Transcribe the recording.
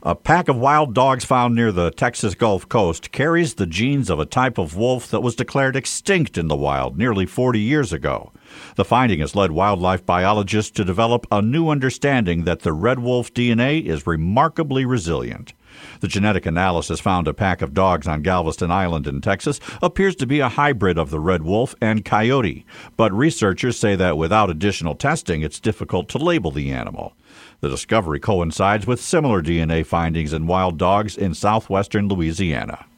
A pack of wild dogs found near the Texas Gulf Coast carries the genes of a type of wolf that was declared extinct in the wild nearly 40 years ago. The finding has led wildlife biologists to develop a new understanding that the red wolf DNA is remarkably resilient. The genetic analysis found a pack of dogs on Galveston Island in Texas appears to be a hybrid of the red wolf and coyote, but researchers say that without additional testing, it's difficult to label the animal. The discovery coincides with similar DNA findings in wild dogs in southwestern Louisiana.